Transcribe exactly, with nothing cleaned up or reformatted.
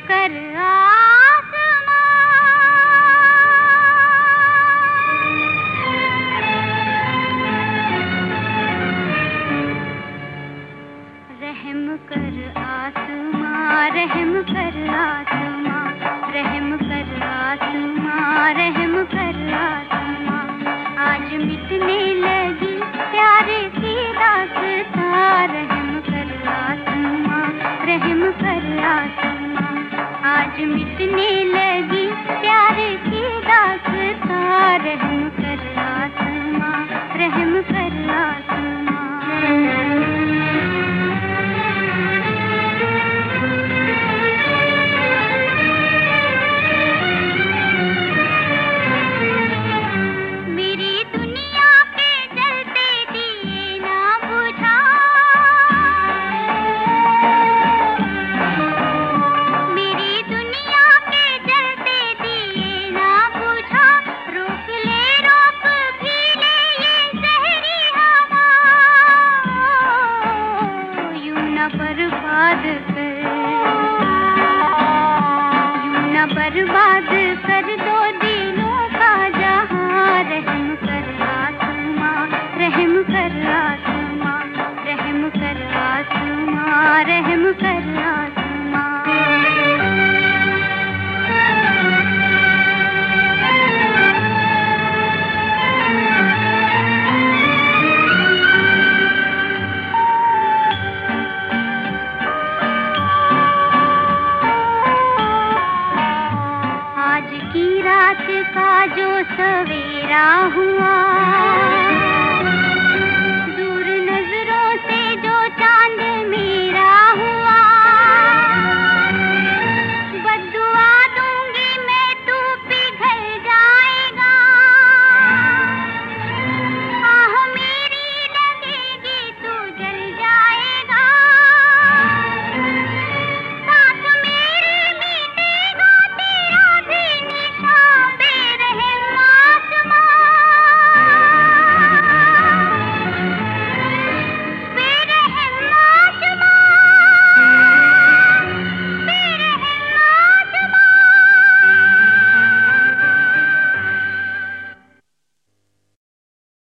कर आसमां, रहम कर आसमां, रहम कर आसमां, रहम कर आसमां, रहम कर आसमां। आज मिटने लगी प्यार की दास्तां, रहम कर आसमां, रहम कर आसमां। आज मिटने लगी प्यार की दास्तां, रहम कर आसमां, रहम कर आसमां। बर्बाद कर, यूं न बर्बाद कर दो दिलों का जहां, रहम कर आसमां, रहम कर आसमां, रहम कर आसमां, रहम कर आसमां। आज की रात का जो सवेरा